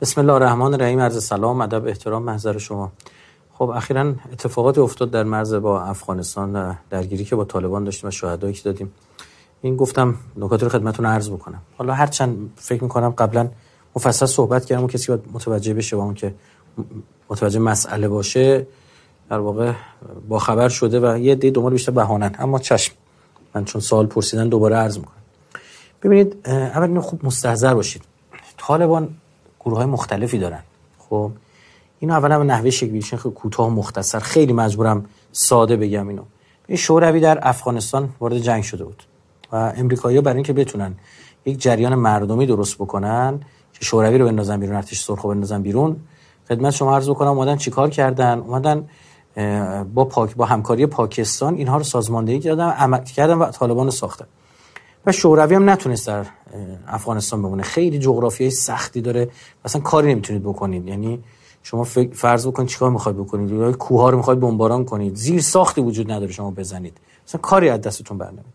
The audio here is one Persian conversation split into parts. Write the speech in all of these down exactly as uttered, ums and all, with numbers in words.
بسم الله الرحمن الرحیم. عرض سلام، ادب، احترام محضر شما. خب اخیراً اتفاقاتی افتاد در مرز با افغانستان، درگیری که با طالبان داشتیم و شهدایی که دادیم. این گفتم نکات رو خدمتتون عرض بکنم. حالا هرچند فکر می‌کنم قبلا مفصل صحبت کردم و کسی باید متوجه بشه و اون که متوجه مسئله باشه در واقع با خبر شده و یه دی دنبال بیشتر بهانن، اما چشم من چون سوال پرسیدن دوباره عرض می‌کنم. ببینید، اول اینو خوب مستحضر باشید. طالبان گروه‌های مختلفی دارن. خب اینو اولا به نحوه شکل‌گیریشون خیلی کوتاه و مختصر، خیلی مجبورم ساده بگم اینو. این شوروی در افغانستان وارد جنگ شده بود و امریکایی‌ها برای اینکه بتونن یک جریان مردمی درست بکنن که شوروی رو بندازن بیرون، ارتش سرخ رو بندازن بیرون، خدمت شما عرض بکنم اومدن چیکار کردن؟ اومدن با پاک با همکاری پاکستان اینها رو سازماندهی کردن، عمل کردن و طالبان رو ساختن. و شوروی هم نتونست در افغانستان بمونه. خیلی جغرافیای سختی داره، مثلا کاری نمیتونید بکنید. یعنی شما فرض بکنید چیکار میخواید بکنید، یا کوه‌ها رو میخواید بمباران کنید، زیر ساختی وجود نداره شما بزنید، مثلا کاری از دستتون برنمیاد.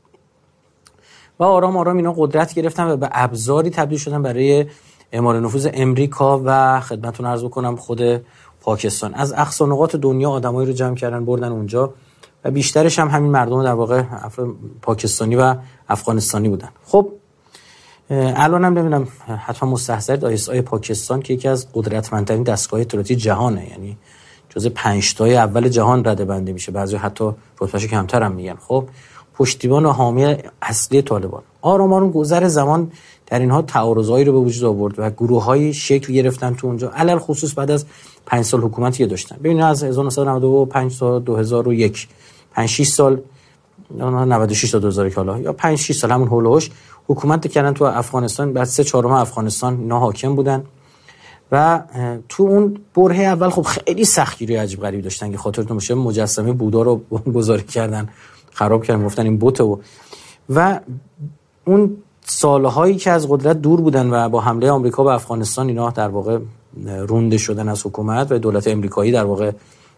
و آرام آرام اینا قدرت گرفتن و به ابزاری تبدیل شدن برای اعمال نفوذ امریکا و خدمتتون عرض بکنم خود پاکستان. از اقصا نقاط دنیا آدمایی رو جمع کردن بردن اونجا و بیشترش هم همین مردم در واقع پاکستانی و افغانستانی بودن. خب الان هم نمیدونم حتما مستحضرید آی اس آی پاکستان که یکی از قدرتمندترین دستگاه اطلاعاتی جهانه، یعنی جزء پنج تای اول جهان رده بنده میشه، بعضی حتی رتبهش کمتر هم میگن. خب پشتیبان و حامی اصلی طالبان. آرام آرام گذر زمان در اینها تعارضایی رو به وجود آورد و گروه‌های شکل گرفتن تو اونجا، علل خصوص بعد از پنج سال حکومتی داشتن. ببینید از هزار و نهصد و نود و پنج تا دو هزار و یک، پنج شش سال، نود و شش تا دو هزار حالا یا پنج شش سال همون هولوش حکومت کردن تو افغانستان. بعد سه چهارم افغانستان اینا حاکم بودن و تو اون برهه اول خب خیلی سختگیری عجیب غریبی داشتن که خاطرتون باشه مجسمه بودا رو گذاری کردن، خراب کردن، گفتن این بوته و و اون سالهایی که از قدرت دور بودن و با حمله آمریکا به افغانستان اینا در واقع رونده شدن از حکومت و دولت امریکایی در واقع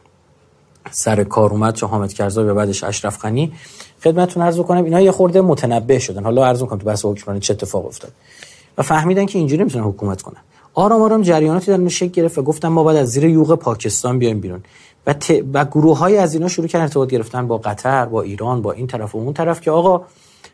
سر کار اومد، چه حامد کرزی و بعدش اشرف غنی. خدمتتون عرض بکنم اینا یه خورده متنبه شدن. حالا عرض می‌کنم تو بحث حکمرانی چه اتفاق افتاد و فهمیدن که اینجوری نمیتونن حکومت کنن. آرام آرام جریاناتی در شکل گرفت و گفتن ما باید از زیر یوغ پاکستان بیایم بیرون و ت... و گروه‌های از اینا شروع کردن ارتباط گرفتن با قطر، با ایران، با این طرف و اون طرف که آقا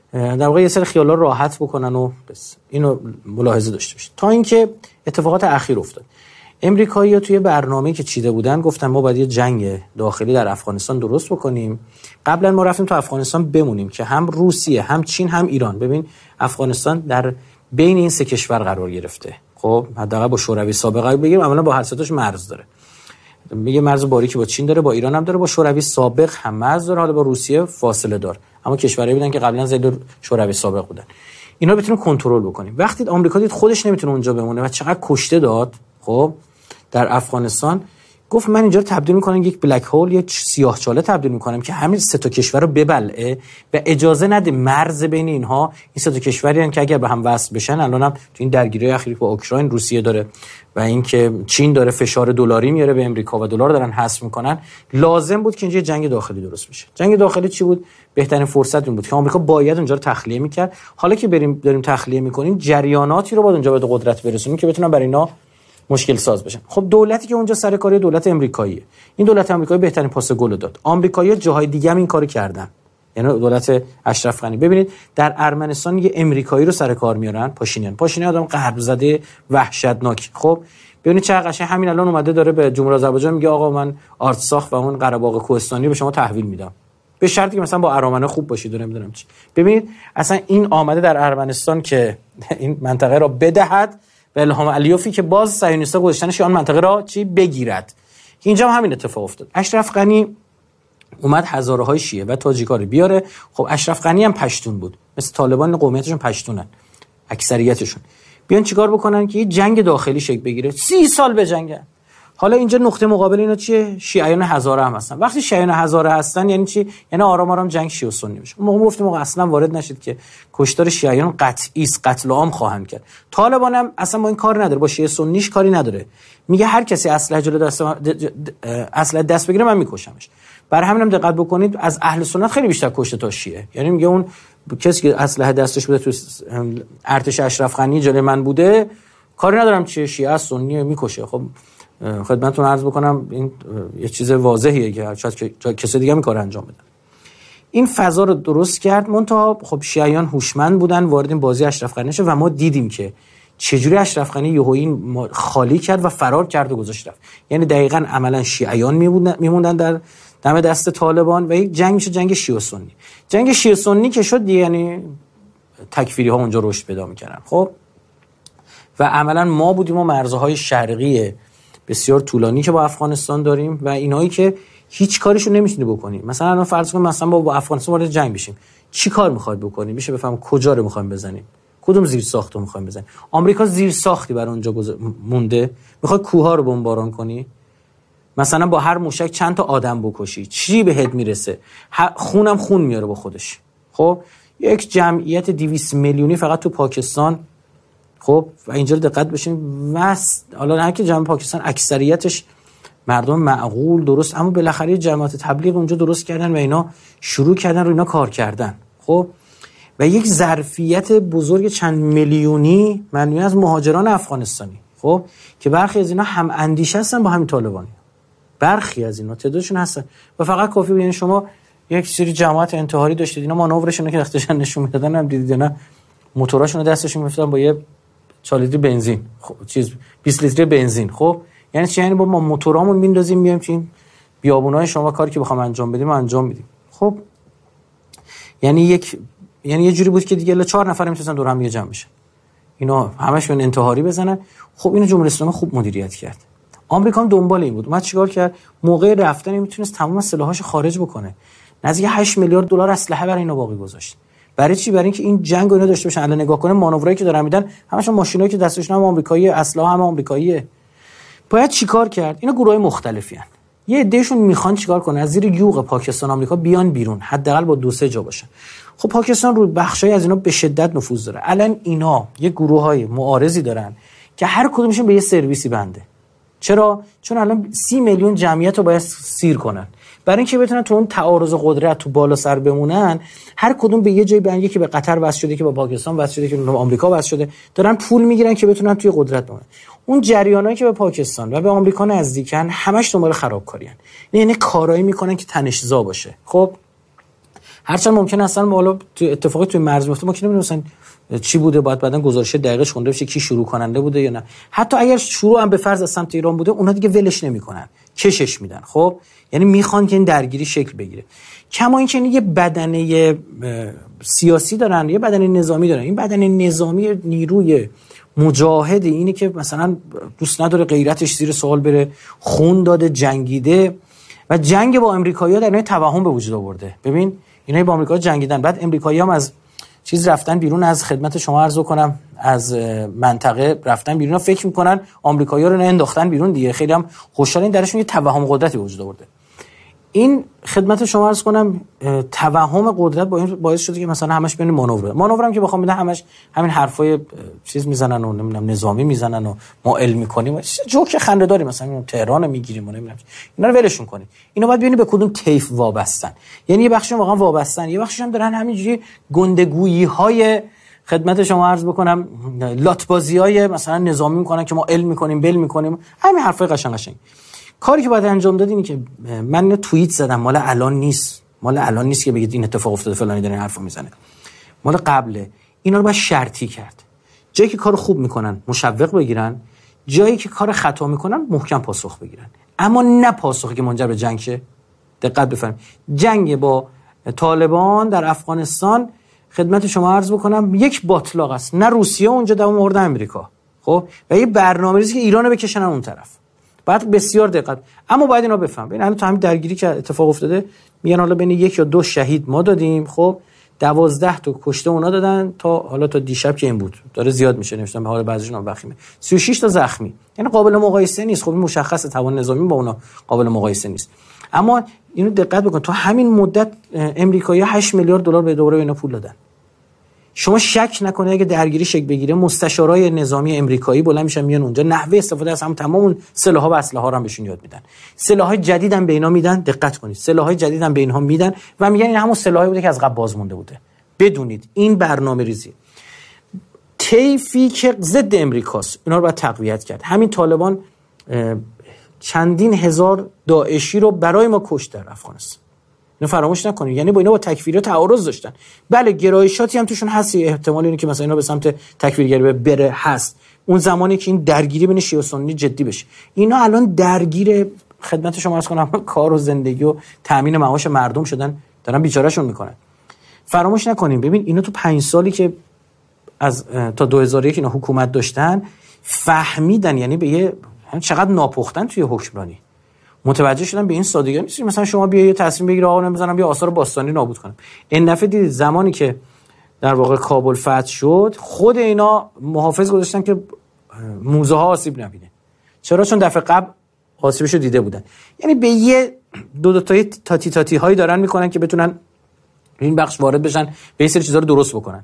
در واقع یه سری خیالا راحت بکنن و بس. اینو ملاحظه داشته باشید. تا اینکه اتفاقات اخیر افتاد. امریکایی‌ها توی برنامه‌ای که چیده بودن گفتن ما باید یه جنگ داخلی در افغانستان درست بکنیم. قبلا ما رفتیم تو افغانستان بمونیم که هم روسیه، هم چین، هم ایران، ببین افغانستان در بین این سه کشور قرار گرفته. خب حداقل با شوروی سابقه بگیم، اولا با هر سه تاش مرز داره. میگه مرز باریکی با چین داره، با ایران هم داره، با شوروی سابق هم مرز داره، حالا با روسیه فاصله دار. اما کشورایی بودن که قبلا زیر شوروی سابق بودن. اینا بتونن کنترل بکنیم. وقتی آمریکا دید خودش نمیتونه اونجا بمونه و چقدر کشته داد، خب در افغانستان گفت من اینجا رو تبدیل میکنم یک بلک هول، یک سیاهچاله تبدیل میکنم که همین سه تا کشور رو ببلعه و اجازه نده مرز بین اینها. این سه تا کشوری ان که اگر به هم وصل بشن، الانم تو این درگیری اخیری با اوکراین روسیه داره و اینکه چین داره فشار دلاری میاره به امریکا و دلار دارن حذف میکنن، لازم بود که اینجا جنگ داخلی درست بشه. جنگ داخلی چی بود؟ بهترین فرصت این بود که آمریکا باید اونجا رو تخلیه میکرد. حالا که بریم داریم تخلیه میکنیم، جریاناتی رو باید اونجا به قدرت برسونیم که بتونن برای اینا مشکل ساز بشن. خب دولتی که اونجا سر کاری دولت امریکاییه. این دولت امریکایی بهترین پاس گل داد. آمریکایی‌ها جاهای دیگه هم این کارو کردن. یعنی دولت اشرف غنی، ببینید در ارمنستان یه امریکایی رو سر کار میارن، پاشینیان. پاشینیان آدم غرب زده وحشتناک. خب ببینید چه قشنگ همین الان اومده داره به جمهوری آذربایجان میگه آقا من آرتساخ و اون قره باغ کوهستانی به شما تحویل میدم، به شرطی که مثلا با ارامنه خوب باشید و نمیدونم چی. ببینید اصلا این آمده در ارمنستان که این منطقه را بدهد و الهام علیوفی که باز صهیونیست‌ها گذاشتنش آن منطقه را چی بگیرد. اینجا هم همین اتفاق افتاد. اشرف غنی اومد هزاره های شیعه و تاجیکا رو بیاره. خب اشرف غنی هم پشتون بود، مثل طالبان قومیتشون پشتونن اکثریتشون. بیان چیکار بکنن که یه جنگ داخلی شکل بگیره، سی سال بجنگن. حالا اینجا نقطه مقابل اینا چیه؟ شیعیان هزاره هم هستن. وقتی شیعیان هزاره هستن یعنی چی؟ یعنی آرام آرام جنگ شیعه و سنی میشه. اون موقع گفتیم موقع اصلا وارد نشید که کشتار شیعیان قطعی است، قتل عام خواهند کرد. طالبان هم اصلا با این کار نداره، با شیعه سنیش کاری نداره. میگه هر کسی اسلحه جلو دست اسلحه دست بگیره من میکشمش. برای همین هم دقت بکنید از اهل سنت خیلی بیشتر کشته تا شیعه. یعنی میگه اون کسی که اسلحه دستش بوده تو ارتش اشرف غنی جلوی من بوده کاری ندارم چیه، شیعه است سنیه میکشه. خب خدمتتون عرض بکنم این یه چیز واضحیه که شاید کسی دیگه هم کار انجام بده. این فضا رو درست کرد. منتها خب شیعیان هوشمند بودن، وارد این بازی اشرف غنی شد و ما دیدیم که چجوری اشرف غنی یهویی خالی کرد و فرار کرد و گذاشت رفت. یعنی دقیقاً عملاً شیعیان میموندن در دم دست طالبان و یک جنگ میشه جنگ شیعه سنی. جنگ شیعه سنی که شد دیگه یعنی تکفیری ها اونجا رشد پیدا میکردن. خب و عملاً ما بودیم و مرزهای شرقی بسیار طولانی که با افغانستان داریم و اینایی که هیچ کاریشو نمیتونی بکنی. مثلا الان فرض کن مثلا با افغانستان وارد جنگ بشیم، چی کار میخواید بکنی؟ میشه بفهم کجا رو میخوایم بزنیم، کدوم زیر ساختو میخوایم بزنیم. آمریکا زیر ساختی برای اونجا مونده، میخواد کوه‌ها رو بمباران کنی، مثلا با هر موشک چند تا آدم بکشی، چی بهت میرسه؟ خونم خون میاره با خودش. خب یک جمعیت دویست میلیونی فقط تو پاکستان. خب و اینجا دقت بشین وست حالا نه که جمع پاکستان اکثریتش مردم معقول درست، اما بالاخره جماعت تبلیغ اونجا درست کردن و اینا شروع کردن رو اینا کار کردن. خب و یک ظرفیت بزرگ چند میلیونی میلیون از مهاجران افغانستانی، خب که برخی از اینا هم اندیشه هستن با همین طالبانی، برخی از اینا تعدادشون هستن و فقط کافی ببینید شما یک سری جماعت انتحاری داشتید، اینا مانورشون که اختشان نشون میدادن هم دیدید نه، موتوراشون رو دستشون میفتن با یه چهار لیتر بنزین، خب چیز بیست لیتر بنزین. خب یعنی چی؟ یعنی با ما موتورامون میندازیم میایم چین بیابونای شما کاری که بخوام انجام بدیم انجام میدیم. خب یعنی یک یعنی یه جوری بود که دیگه چهار نفر میتونن دور هم یه جمع بشن، اینا همشون انتحاری بزنن. خب اینو جمهوری اسلامی خوب مدیریت کرد. آمریکا هم دنبال این بود، اومد چیکار کرد؟ موقع رفتن میتونست تمام سلاحاشو خارج بکنه، نزدیک هشت میلیارد دلار اسلحه برای اینا باقی گذاشت. برای چی؟ برای اینکه این جنگو اینا داشته باشن. الان نگاه کنه مانورایی که دارن میدن همشون ماشینایی که دستشون هم آمریکایی، اسلحه هم آمریکاییه. باید چیکار کرد؟ اینا گروهای مختلفی ان. یه عدهشون میخوان چیکار کنه؟ از زیر یوغ پاکستان آمریکا بیان بیرون، حداقل با دو سه جا باشن. خب پاکستان رو بخشای از اینا به شدت نفوذ داره. الان اینا یه گروهای معارضی دارن که هر کدومشون به یه سرویسی بنده. چرا؟ چون الان سی میلیون جمعیت رو باید سیر کنن. برای اینکه بتونن تو اون تعارض قدرت تو بالا سر بمونن، هر کدوم به یه جای بنگی که به قطر وصل شده، که با پاکستان وصل شده، که به آمریکا وصل شده، دارن پول میگیرن که بتونن توی قدرت بمونن. اون جریانایی که به پاکستان و به آمریکا نزدیکن همش دنبال خرابکاریان. یعنی کارایی میکنن که تنش‌زا باشه. خب هرچند ممکن است اصلا حالا تو اتفاقی توی مرز میفته، ما که نمیدونیم مثلا چی بوده، باید بعدن گزارش دقیقش خونده بشه کی شروع کننده بوده یا نه. حتی اگر شروع هم به فرض از سمت ایران بوده، اونا دیگه ولش نمیکنن، کشش میدن. خب یعنی میخوان که این درگیری شکل بگیره. کما اینکه یه بدنه سیاسی دارن، یه بدنه نظامی دارن. این بدنه نظامی نیروی مجاهدی اینه که مثلا دوست نداره غیرتش زیر سوال بره، خون داده، جنگیده و جنگ با امریکایی‌ها در نوع توهم به وجود آورده. ببین اینا با امریکا جنگیدن، بعد امریکایی‌ها هم از چیز رفتن بیرون، از خدمت شما عرض کنم از منطقه رفتن بیرون، فکر میکنن آمریکایی‌ها رو انداختن بیرون دیگه. خیلی هم خوشحالین، درشون یه توهم قدرتی وجود آورده. این خدمت شما عرض کنم توهم قدرت با این باعث شده که مثلا همش بیان مانور مانور هم که بخوام بدن همش همین حرفای چیز میزنن و نمیدونم نظامی میزنن و ما علم میکنیم، جوک خنده‌داری مثلا تهران میگیریم و نمیدونم اینا رو ولشون کنید. اینا باید ببینید به کدوم طیف وابستن. یعنی یه بخشش واقعا وابستن، یه بخشش هم دارن همینجوری گندگویی‌های خدمت شما عرض بکنم لاتبازی‌های مثلا نظامی میکنن که ما علم میکنیم بل میکنیم، همین حرفای قشنگ قشنگ. کاری که باید انجام داد اینه که من اینو توییت زدم، مال الان نیست، مال الان نیست که بگید این اتفاق افتاده فلانی داره این حرفو میزنه، مال قبله. اینا رو باید شرطی کرد. جایی که کار خوب میکنن مشوق بگیرن، جایی که کار خطا میکنن محکم پاسخ بگیرن، اما نه پاسخی که منجر به جنگ شه. دقت بفرمایید، جنگ با طالبان در افغانستان خدمت شما عرض بکنم یک باطلاق است. نه روسیه اونجا دوام آورده، امریکا. خب و یه برنامه‌ریزی که ایرانو بکشن اون طرف. بعد بسیار دقت، اما باید اینا بفهم. ببین الان تو همین درگیری که اتفاق افتاده میگن حالا بین یک یا دو شهید ما دادیم، خب دوازده تا کشته اونا دادن، تا حالا تا دیشب که این بود داره زیاد میشه، نوشتم به حال بعضیشون هم وخیمه، سی و شش تا زخمی. یعنی قابل مقایسه نیست. خب این مشخصه توان نظامی با اونا قابل مقایسه نیست. اما اینو دقت بکن، تو همین مدت امریکایی‌ها هشت میلیارد دلار به دوره اینا پول دادن. شما شک نکنید اگه درگیری شکل بگیره مستشارای نظامی امریکایی بلند میشن میان اونجا، نحوه استفاده از هم تمام اون سلاح‌ها و اسلحه‌ها رو هم بهشون یاد میدن. سلاح‌های جدید هم به اینا میدن، دقت کنید، سلاح‌های جدید هم به اینها میدن و میگن این همون سلاحی بوده که از قبل باز مونده بوده. بدونید این برنامه‌ریزی طیفی که ضد امریکاست اینا رو باید تقویت کرد. همین طالبان چندین هزار داعشی رو برای ما کشت در افغانستان، اینو فراموش نکنید. یعنی با اینا با تکفیری تعارض داشتن. بله گرایشاتی هم توشون هست، احتمال اینه که مثلا اینا به سمت تکفیرگری بره هست، اون زمانی که این درگیری بین شیعه و سنی جدی بشه. اینا الان درگیر خدمت شما عرض کنم کار و زندگی و تامین معاش مردم شدن، دارن بیچارهشون میکنن. فراموش نکنیم ببین اینا تو پنج سالی که از تا دو هزار و یک اینا حکومت داشتن فهمیدن، یعنی به یه چقدر ناپختن توی حکمرانی، متوجه شدن به این سادگی نیست مثلا شما بیا یه تصمیم بگیر آقا نمیذارم بیا آثار باستانی نابود کنم. این دفعه دیدید زمانی که در واقع کابل فتح شد خود اینا محافظ گذاشتن که موزه ها آسیب نبینه. چرا؟ چون دفعه قبل آسیبشو دیده بودن. یعنی به یه دو دو تایی تاتی تاتی هایی دارن میکنن که بتونن این بخش وارد بشن به این سری چیزا رو درست بکنن.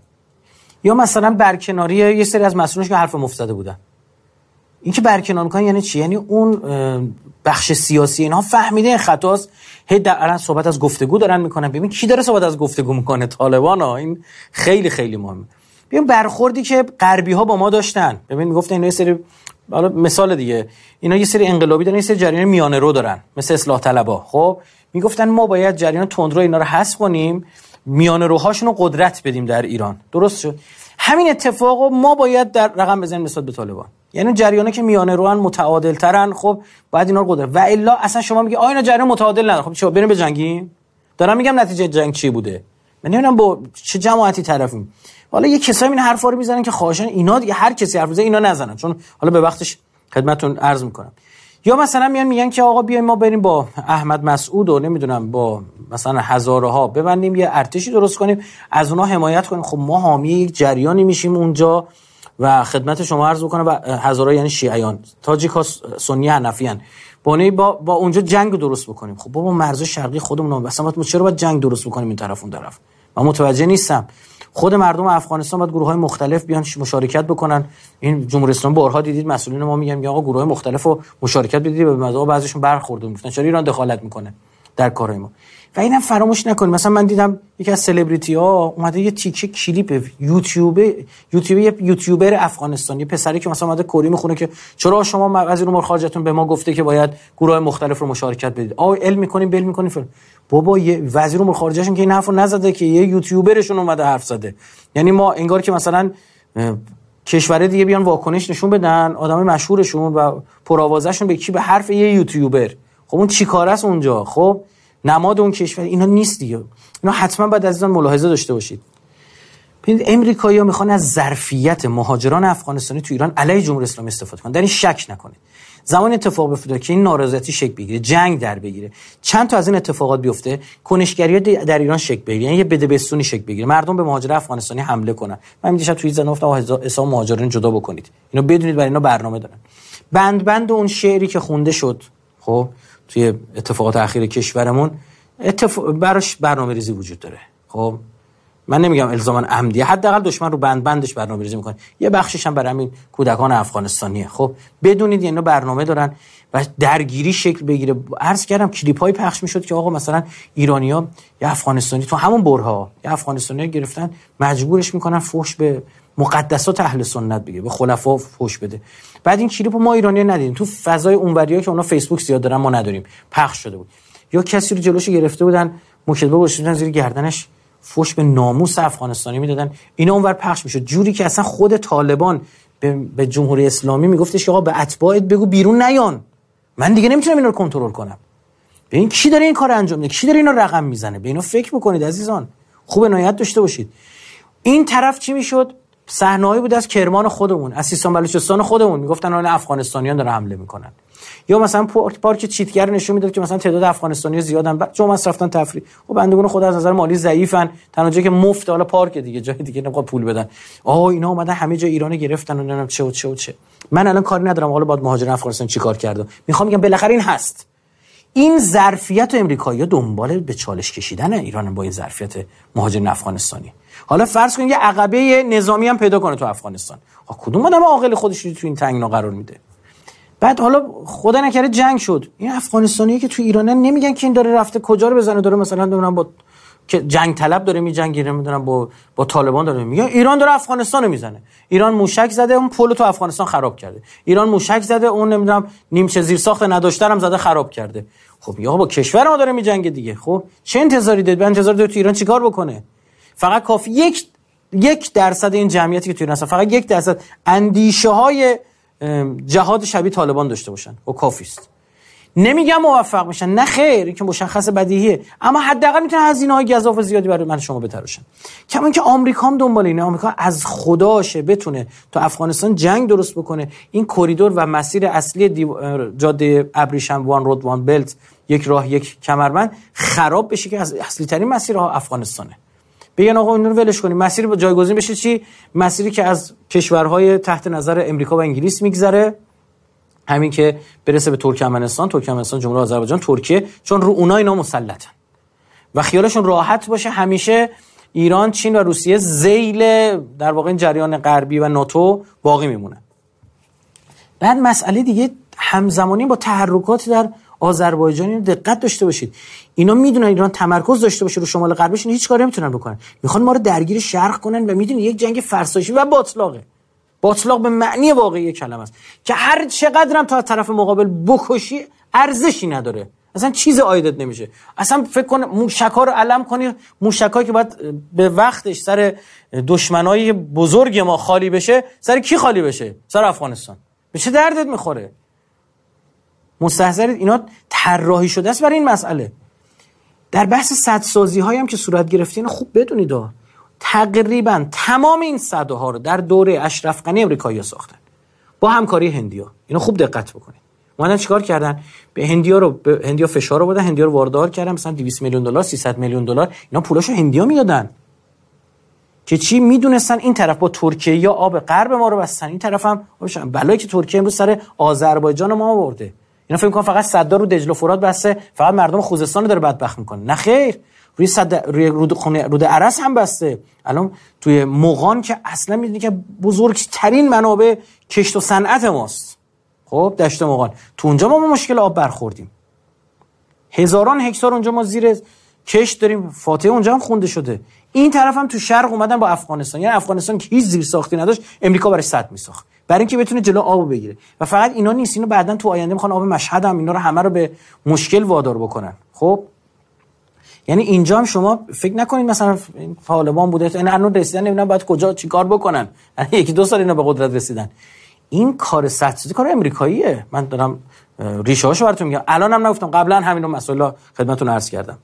یا مثلا برکناری یه سری از مسئولینش که حرف مفسده بودن. این که برکنار میکنن یعنی چی؟ یعنی اون بخش سیاسی اینها فهمیده این خطاست، هی الان صحبت از گفتگو دارن میکنن. ببین کی داره صحبت از گفتگو میکنه؟ طالبان ها. این خیلی خیلی مهمه. ببین برخوردی که غربی ها با ما داشتن، ببین میگفتن اینا یه سری، حالا مثال دیگه، اینا یه سری انقلابی دارن، یه سری جریان میانه رو دارن مثل اصلاح طلبا. خب میگفتن ما باید جریان تندرو اینا رو حذف کنیم، میانه روهاشون رو قدرت بدیم در ایران. درست شد؟ همین اتفاقو ما باید در رقم بزنیم نسبت به طالبان. یعنی جریانا که میانه روان متعادل ترن، خب باید اینا رو قدرت. و الا اصلا شما میگی آ اینا جریان متعادل نداره، خب چرا بریم به جنگیم؟ دارم میگم نتیجه جنگ چی بوده. من نمیدونم با چه جماعتی طرفیم. حالا یه کسایی این حرفا رو میزنن که خواهشان اینا دیگه هر کسی حرف بزنه اینا نزنن، چون حالا به وقتش خدمتتون عرض میکنم. یا مثلا میان میگن که آقا بیایم ما بریم با احمد مسعود و نمیدونم با مثلا هزاره ها ببندیم یه ارتشی درست کنیم از اونها حمایت کنیم. خب ما حامی یک جریانی میشیم اونجا و خدمت شما عرض بکنم و هزاره یعنی شیعیان، تاجیک‌ها سنی حنفیان، با با با اونجا جنگ درست بکنیم. خب بابا مرز شرقی خودمون اصلا ما چرا باید جنگ درست بکنیم این طرف اون طرف؟ من متوجه نیستم. خود مردم افغانستان باید گروه‌های مختلف بیان مشارکت بکنن. این جمهوری اسلامی بارها دیدید مسئولین ما میگن آقا گروه‌های مختلفو مشارکت بدید، به مزاج بعضیشون برخورده میگفتن چرا ایران دخالت میکنه در کارهای ما. و اینم فراموش نکنید مثلا من دیدم یکی از سلبریتی ها اومده یه تیکه کلیپ یوتیوب یوتیوب یه یوتیوبر افغانستانی پسری که مثلا اومده کوری میخونه که چرا شما وزیر امور خارجه‌تون به ما گفته که باید گروه‌های مختلف رو مشارکت بدید، آ علم میکنیم بل میکنیم فر. بابا یه وزیر امور خارجه‌شون که این حرفو نزده که یه یوتیوبرشون اومده حرف زده. یعنی ما انگار که مثلا کشور دیگه بیان واکنش نشون بدن آدمای مشهورشون و پرآوازه‌شون به کی؟ به حرف یه یوتیوبر. خب اون چیکاره است اونجا؟ خب نماد اون کشور اینا نیست دیگه. اینا حتما باید عزیزان ملاحظه داشته باشید. ببینید امریکایی‌ها میخوان از ظرفیت مهاجران افغانستانی تو ایران علیه جمهوری اسلامی استفاده کنن. در این شک نکنید. زمان اتفاق بیفته که این نارضایتی شکل بگیره، جنگ در بگیره، چند تا از این اتفاقات بیفته، کنشگری در ایران شکل بگیره، یعنی یه بدبستونی شکل بگیره، مردم به مهاجر افغانستانی حمله کنن. من دیشب توی زن گفتم حساب مهاجرین جدا بکنید. اینو بدونید برای اینا برنامه دارن. بند بند اون شعری که خونده شد، خب توی اتفاقات اخیر کشورمون اتفاق براش برنامه‌ریزی وجود داره. خب من نمیگم الزاما عمدیه، حداقل دشمن رو بند بندش برنامه‌ریزی میکنه. یه بخشش هم برای همین کودکان افغانستانیه. خب بدونید اینا برنامه دارن و درگیری شکل بگیره. عرض کردم کلیپ‌های پخش میشد که آقا مثلا ایرانی‌ها یا افغانستانی تو همون برها یا افغانستانی‌ها گرفتن مجبورش میکنن فحش به مقدسات اهل سنت بگه، به خلفا فحش بده. بعد این کلیپو ما ایرانی‌ها ندیدیم، تو فضای اونوریا که اونا فیسبوک زیاد دارن ما نداریم، پخش شده بود. یا کسی رو جلوش گرفته بودن مکتبه گذاشتن زیر گردنش فحش به ناموس افغانستانی میدادن، اینا اونور پخش میشد جوری که اصلا خود طالبان به, به جمهوری اسلامی میگفتش که آقا به اتباعت بگو بیرون نیان، من دیگه نمیتونم اینا رو کنترل کنم. ببین کی داره این کارو انجام میده، کی داره اینا رقم میزنه، به اینا فکر بکنید عزیزان، خوب عنایت داشته باشید. این طرف چی میشد؟ صحنه‌ای بود از کرمان خودمون، از سیستان بلوچستان خودمون، میگفتن اون افغانستانیان دارن حمله میکنن. یا مثلا پارک چیتگر نشون میداد که مثلا تعداد افغانستانی‌ها زیادن، بعد جمعه رفتن تفریح و بندگان خدا از نظر مالی ضعیفن، تنها جایی که مفت حالا پارک دیگه، جای دیگه نمیخواد پول بدن. آها اینا اومدن همه جای ایرانو گرفتن و نمیدونم چه و چه و چه. من الان کاری ندارم حالا باید مهاجران افغانستان چیکار کرده، میخوام بگم بالاخره این هست. این ظرفیت امریکایی‌ها دنبال به چالش کشیدن ایران با این ظرفیت مهاجرین افغانستانی. حالا فرض کنید یه عقبه نظامی هم پیدا کنه تو افغانستان، کدوم آدم عاقل خودش رو تو این تنگنا قرار میده؟ بعد حالا خدا نکره جنگ شد، این افغانستانیه که تو ایرانن نمیگن که این داره رفته کجا رو بزنه، داره مثلا نمیدونم با که جنگ طلب داره میجنگه، نمیدونم با با طالبان داره میگه. ایران داره افغانستان رو میزنه، ایران موشک زده اون پل تو افغانستان خراب کرده، ایران موشک زده اون نمیدونم نیمچه زیر ساخت نداشته هم زده خراب کرده. خب یا با کشور ما داره میجنگه دیگه. خب چه انتظاری دارید؟ به انتظار دارید تو ایران چیکار بکنه؟ فقط کافی یک یک درصد این جمعیتی که تو ایران هستن فقط یک درصد اندیشه های جهاد شبیه طالبان داشته باشن و کافی است. نمیگم موفق میشن، نه خیر، این که مشخص بدیهیه، اما حداقل میتونن هزینه‌های گزاف زیادی برای من شما بتراشن. کما اینکه آمریکا هم دنبال اینه، آمریکا از خداشه بتونه تو افغانستان جنگ درست بکنه، این کریدور و مسیر اصلی دیو... جاده ابریشم وان رود وان بلت، یک راه یک کمربند خراب بشه که از اصلی ترین مسیرها افغانستانه. بگن آقا اینو رو ولش کنیم، مسیر با جایگزین بشه چی؟ مسیری که از کشورهای تحت نظر امریکا و انگلیس میگذره، همین که برسه به ترکمنستان، ترکمنستان، جمهوری آذربایجان، ترکیه، چون رو اونها اینا مسلطن و خیالشون راحت باشه همیشه ایران، چین و روسیه ذیل در واقع این جریان غربی و ناتو باقی میمونه. بعد مسئله دیگه همزمانی با تحرکات در آذربایجان دقت داشته باشید. اینا میدونن ایران تمرکز داشته باشه رو شمال غربش، هیچ کاری نمیتونن بکنن، میخوان ما رو درگیر شرق کنن و میدونن یک جنگ فرسایشی و باطلاقه. باطلاق به معنی واقعی کلمه است که هر چقدر هم تا طرف مقابل بکشی ارزشی نداره، اصلا چیز عایدت نمیشه. اصلا فکر کن موشک‌ها رو علم کنی، موشک‌هایی که باید به وقتش سر دشمنای بزرگ ما خالی بشه، سر کی خالی بشه؟ سر افغانستان. به چه دردت میخوره؟ مستحضرید اینا طراحی شده است برای این مسئله. در بحث سدسازی‌هایی هم که صورت گرفته اینو خوب بدونید، تقریبا تمام این سدها رو در دوره اشرف غنی امریکایی‌ها ساختن با همکاری هندی‌ها. اینو خوب دقت بکنید. اومدن چیکار کردن؟ به هندی‌ها رو به هندی‌ها فشار رو بدن، هندی‌ها رو واردات کردن، مثلا دویست میلیون دلار، سیصد میلیون دلار، اینا پولاشو هندی‌ها میدادن که چی؟ میدونستن این طرف با ترکیه یا آب غرب ما رو بستن، این طرف هم بلایی که ترکیه امروز سر آذربایجان ما آورده. اینا فکر می‌کنن فقط صدر رو دجله و فرات بسته، فقط مردم خوزستان رو داره بدبخت می‌کنه. نه خیر، روی صد روی رودخونه رود ارس هم بسته. الان توی مغان که اصلا میدونی که بزرگترین منابع کشت و صنعت ماست، خب دشت مغان، تو اونجا ما مشکل آب برخوردیم. هزاران هکتار اونجا ما زیر کشت داریم، فاتحه اونجا هم خونده شده. این طرف هم تو شرق اومدن با افغانستان، یعنی افغانستان که هیچ زیر ساختی نداشت، امریکا برای سد میساخت برای اینکه بتونه جلو آبو بگیره. و فقط اینا نیست، اینو بعدن تو آینده میخوان آب مشهد هم اینا رو همه رو به مشکل وادار بکنن. خب یعنی اینجا هم شما فکر نکنید مثلا طالبان بوده این الان رسیدن نمیدونم باید کجا چیکار بکنن، یکی دو سال اینا به قدرت رسیدن. این کار سدسازی کار آمریکاییه. من دارم ریشه هاشو براتون میگم، الان هم نگفتم، قبلا همین مسائل خدمتتون عرض کردم.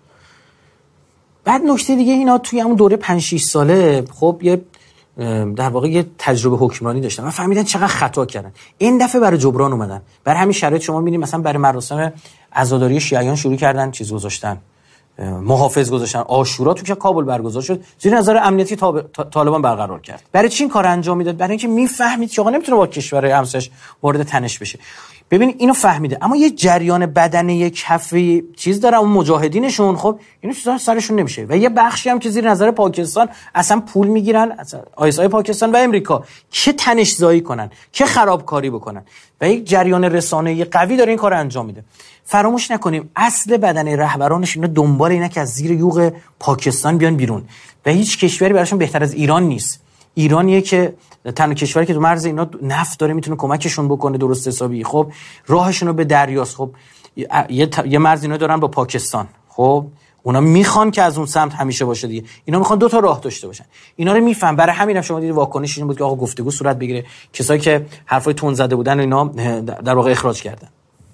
بعد نکته دیگه، اینا توی همون دوره پنج شش ساله خب یه در واقع یه تجربه حکمرانی داشتن و فهمیدن چقدر خطا کردن. این دفعه برای جبران اومدن. برای همین شرایط شما می‌بینید مثلا برای مراسم عزاداری شیعیان شروع کردن چیز گذاشتن، محافظ گذاشتن، عاشورا تو که کابل برگزار شد زیر نظر امنیتی طالبان برقرار کرد. برای چی این کار انجام میداد؟ برای اینکه میفهمید که آقا نمیتونه با کشورهای همسایش وارد تنش بشه. ببین اینو فهمیده، اما یه جریان بدنه کفی چیز داره، اون مجاهدینشون خب اینو چیزا سرشون نمیشه و یه بخشی هم که زیر نظر پاکستان اصلا پول میگیرن، اصلا آیسای پاکستان و امریکا که تنش زایی کنن، که خرابکاری بکنن و یک جریان رسانه‌ای قوی داره این کارو انجام میده. فراموش نکنیم اصل بدنه رهبرانش اینا دنبال اینه که از زیر یوغ پاکستان بیان بیرون و هیچ کشوری براشون بهتر از ایران نیست. ایرانیه که تنها کشوری که تو مرز اینا نفت داره میتونه کمکشون بکنه درست حسابی. خب راهشون رو به دریاست. خب یه, یه مرز اینا دارن با پاکستان، خب اونا میخوان که از اون سمت همیشه باشه دیگه. اینا میخوان دو تا راه داشته باشن. اینا رو میفهم. برای همین هم شما دیدید واکنش این بود که آقا گفتگو صورت بگیره، کسایی که حرفای تون زده بودن اینا در واقع اخراج کردن.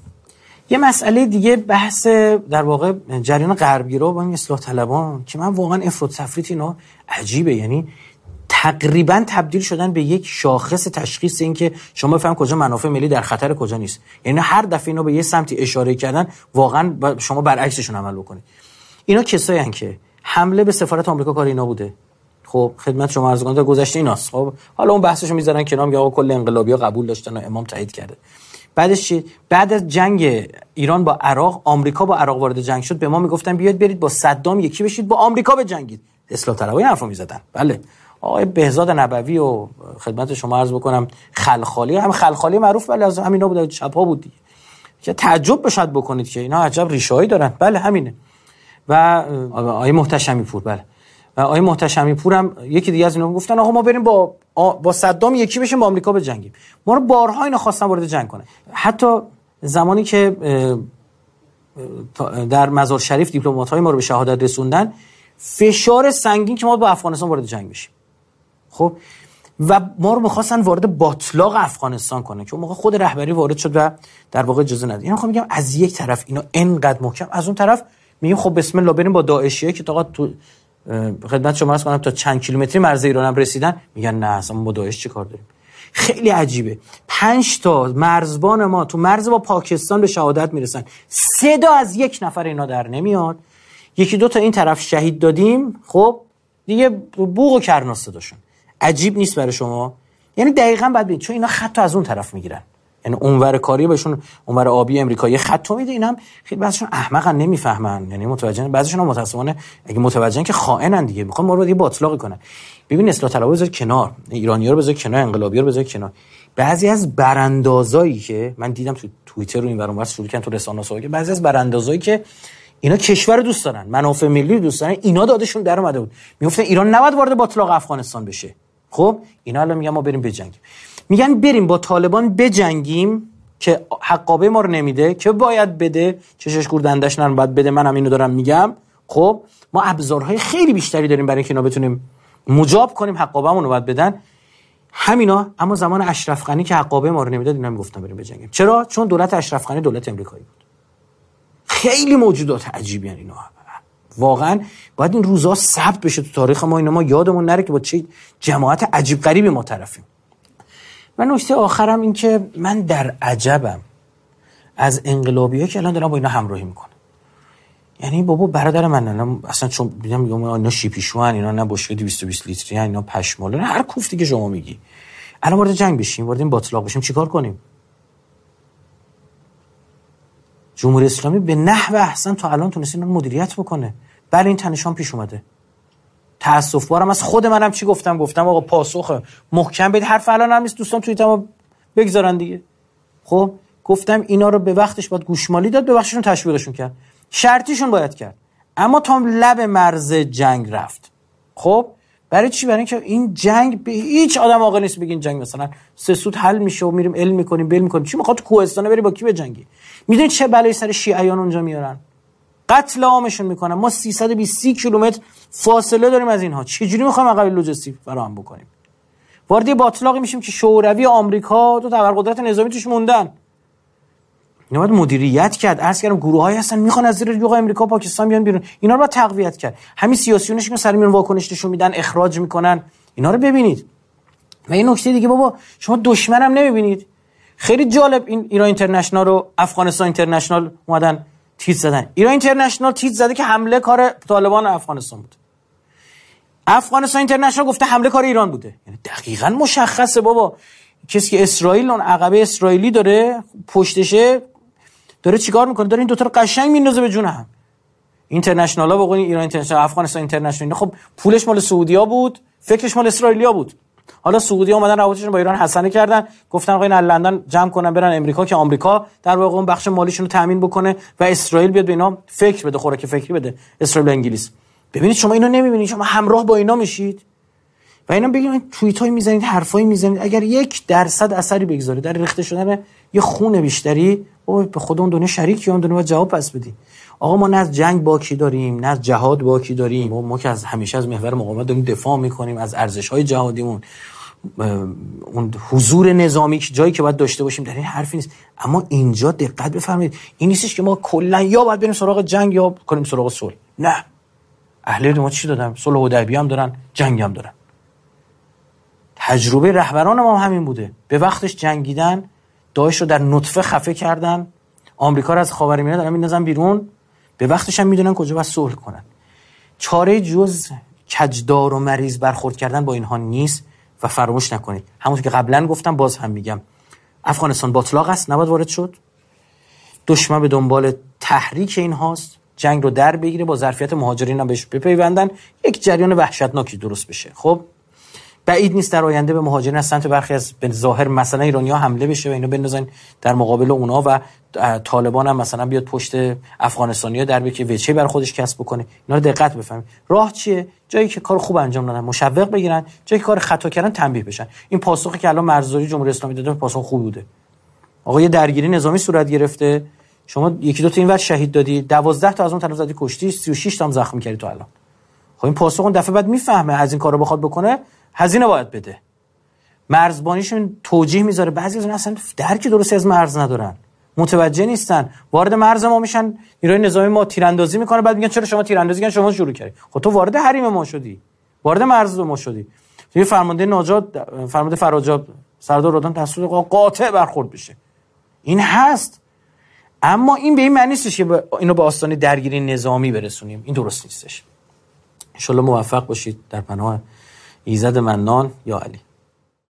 یه مسئله دیگه بحث در واقع جریان غربگرا با این اصلاح طلبان که من واقعا افراط تفریط اینا عجیبه. یعنی تقریبا تبدیل شدن به یک شاخص تشخیص این که شما بفهمید کجا منافع ملی در خطر کجا نیست. یعنی هر دفعه اینا به یه سمتی اشاره کردن واقعا شما برعکسشون عمل بکنید. اینا کسایی هستن که حمله به سفارت آمریکا کار اینا بوده. خب خدمت شما عرض کنم تا گذشته ایناست. خب حالا اون بحثشو میذارن کنار، میگه آقا کل انقلابی‌ها قبول داشتن و امام تایید کرده. بعدش چی؟ بعد از جنگ ایران با عراق، آمریکا با عراق وارد جنگ شد، به ما میگفتن بیاید برید با صدام یکی بشید، با آمریکا بجنگید. اصلاح طلبای حرفو میزدن. بله آقای بهزاد نبوی و خدمت شما عرض بکنم خلخالی، هم خلخالی معروف بله از همینا بود، شب‌ها بود دیگه. که تعجب بشد بکنید که اینا عجب ریشه‌ای دارن. بله همینه. و آقای محتشمی پور. بله و آقای محتشمی پور هم یکی دیگه از اینا گفتن آقا ما بریم با با صدام یکی بشیم با آمریکا بجنگیم. ما رو بارها اینا خواستن وارد جنگ کنن. حتی زمانی که در مزار شریف دیپلمات‌های ما رو به شهادت رسوندن، فشار سنگین که ما با افغانستان وارد جنگ بشیم. خب و ما رو می‌خواستن وارد باطلاق افغانستان کنن که اون موقع خود رهبری وارد شد و در واقع اجازه نداد. اینا میخوام میگم از یک طرف اینا انقدر محکم، از اون طرف میگیم خب بسم الله بریم با داعشیه که تا تو خدمت شما عرض کنم تا چند کیلومتری مرز ایران هم رسیدن، میگن نه اصلا ما با داعش چی کار داریم. خیلی عجیبه. پنج تا مرزبان ما تو مرز با پاکستان به شهادت میرسن، سه تا از یک نفر اینا در نمیاد، یکی دو تا این طرف شهید دادیم. خب دیگه بوق و کرنا صداشون. عجیب نیست برای شما؟ یعنی دقیقاً بعد ببین چون اینا خط از اون طرف میگیرن، یعنی اونور کاری بهشون اونور آبی امریکایی خط میده، اینم خیلی بعضیشون احمقن نمیفهمن، یعنی متوجهن، بعضیشون هم متأسفانه اگه متوجهن که خائنن دیگه، میخوان ما رو دیگه باطلاق کنن. ببین اصلاح طلبا بذار کنار، ایرانی‌ها رو بذار کنار، انقلابی‌ها رو بذار کنار. بعضی از براندازایی که من دیدم تو توییتر رو این ور اونور شروع کردن تو رسانه‌ها که بعضی از براندازایی که اینا کشور رو دوست دارن، منافع ملی رو دوست دارن، اینا دادشون در اومده بود میگفتن ایران نباید وارد باطلاق افغانستان بشه. خب اینا الان میگن ما بریم بجنگیم، میگن بریم با طالبان بجنگیم که حقابه ما رو نمیده که باید بده، چشش گردندش نرم باید بده، منم اینو دارم میگم. خب ما ابزارهای خیلی بیشتری داریم برای اینکه اینا بتونیم مجاب کنیم حقابه‌مون رو باید بدن همینا. اما زمان اشرف غنی که حقابه ما رو نمیداد اینا میگفتن بریم بجنگیم. چرا؟ چون دولت اشرف غنی دولت امریکایی بود. خیلی موجودات عجیبی ان اینا، واقعا باید این روزا ثبت بشه تو تاریخ ما، اینا ما یادمون نره که با چه جماعت عجیب غریبی ما طرفیم. و نکته آخرم این که من در عجبم از انقلابی‌ها که الان دارن با اینا همراهی میکنن. یعنی بابا برادر من الان اصلا چون میگم میگم اینا شیپیشوان، اینا نه بشکه دویست و بیست لیتری، اینا پشمال، هر کوفتی که شما میگی. الان وارد جنگ بشیم، وارد این باطلاق بشیم، چیکار کنیم؟ جمهوری اسلامی به نحو احسن تا الان تونسته اینو مدیریت بکنه. بله این تنشان پیش اومده. تأسف بارم از خود منم چی گفتم گفتم آقا پاسخ محکم بدید. حرف الان هم نیست دوستان توییتمو بگذارن دیگه. خب گفتم اینا رو به وقتش باید گوشمالی داد، به وقتشون تشویقشون کرد، شرطیشون باید کرد، اما تا لب مرز جنگ رفت. خب برای چی؟ برای اینکه این جنگ به هیچ آدم عاقل نیست بگین جنگ مثلا سه سود حل میشه و میریم علم میکنیم بل میکنیم. چی میخواد کوهستان بری با کی بجنگی؟ میدونید چه بلایی سر شیعیان اونجا میارن؟ قتل عامشون میکنن. ما سیصد و بیست کیلومتر فاصله داریم از اینها، چجوری میخوایم عقب لوجستیک فراهم بکنیم؟ وارد باطلاقی میشیم که شوروی آمریکا تو ابرقدرت نظامی توش موندن. اینا باید مدیریت کرد. عرض کردم گروهایی هستن میخوان از زیر یوغ آمریکا پاکستان بیان بیرون، اینا رو باید تقویت کرد. همین سیاسیونش که سر میون واکنش نشون میدن، اخراج میکنن، اینا رو ببینید. و این نکته دیگه بابا شما دشمنم نمیبینید. خیلی جالب این ایران اینترنشنال رو افغانستان اینترنشنال اومدن تیت زدن. ایران اینترنشنال تیت زده که حمله کار طالبان افغانستان بود. افغانستان اینترنشنال گفته حمله کار ایران بوده. یعنی دقیقاً مشخصه بابا کسی که اسرائیل اون عقبه اسرائیلی داره پشتشه داره چیکار میکنه؟ داره این دو تا رو قشنگ میندازه به جون هم. اینترنشنال ها بگین ایران اینترنشنال، افغانستان اینترنشنال، خب پولش مال سعودیا بود، فکرش مال اسرائیلیا بود. حالا سعودی اومدن روابطشون با ایران حسنه کردن، گفتن آقا اینا لندن جمع کنن برن امریکا که آمریکا در واقع اون بخش مالیشون رو تامین بکنه و اسرائیل بیاد به اینا فکر بده، خوراک فکری بده، اسرائیل و انگلیس. ببینید شما اینو نمیبینید، شما همراه با اینا میشید و اینا بگید توییتای میزنید، حرفایی میزنید، اگر یک درصد اثری بگذاره در ریخته شدن یه خون بیشتری، او به خود اون دنیا شریکی، اون دنیا جواب پس بدی. آقا ما نه از جنگ باکی داریم، نه از جهاد باکی داریم. ما, ما که از همیشه از محور مقاومت داریم دفاع میکنیم، از ارزش‌های جهادیمون، اون حضور نظامی که جایی که باید داشته باشیم، در این حرفی نیست. اما اینجا دقت بفرمایید، این نیستش که ما کلا یا باید بریم سراغ جنگ یا کنیم سراغ صلح. نه، اهل ما چی دادن؟ صلح حدیبیه هم دارن، جنگ هم دارن. تجربه رهبران ما همین بوده. به وقتش جنگیدن، داعش رو در نطفه خفه کردن، آمریکا رو از خاورمیانه دارن میندازن بیرون، به وقتش هم میدونن کجا باید صلح کنن. چاره جز کجدار و مریض برخورد کردن با اینها نیست. و فراموش نکنید همونطور که قبلا گفتم باز هم میگم، افغانستان باطلاق است، نباید وارد شد. دشمن به دنبال تحریک این هاست، جنگ رو در بگیره، با ظرفیت مهاجرین هم بهش بپیوندن، یک جریان وحشتناکی درست بشه. خب بعید نیست در آینده به مهاجرین از سمت برخی از به ظاهر مثلا ایرانی‌ها حمله بشه و اینا بندازن در مقابل اونا و طالبان هم مثلا بیاد پشت افغانستانی‌ها در بیاد که وجهی برای خودش کسب بکنه. اینا رو دقت بفهمید. راه چیه؟ جایی که کار خوب انجام دادن مشوق بگیرن، جایی که کار خطا کردن تنبیه بشن. این پاسخی که الان مرزداری جمهوری اسلامی داده پاسخ خوب بوده. آقا یه درگیری نظامی صورت گرفته، شما یکی دو تا اینور شهید دادی، دوازده تا از اون طرف زدی کشتی، سی و شش تا هم زخمی کردی تو الان. خب این پاسخ اون دفعه بعد میفهمه از این کارا بخواد بکنه هزینه باید بده. مرزبانیشون توجیه میذاره، بعضی از اون اصلا درک درستی از مرز ندارن، متوجه نیستن، وارد مرز ما میشن، نیروی نظامی ما تیراندازی میکنه، بعد میگن چرا شما تیراندازی کردین، شما شروع کردید. خب تو وارد حریم ما شدی، وارد مرز ما شدی. یه فرمانده ناجات، فرمانده فراجات سردار رادان دستور قاطع برخورد بشه. این هست، اما این به این معنی نیستش که اینو به آستانه درگیری نظامی برسونیم. این درست نیستش. ان شاء الله موفق باشید در پناه ایزد منان یا علی.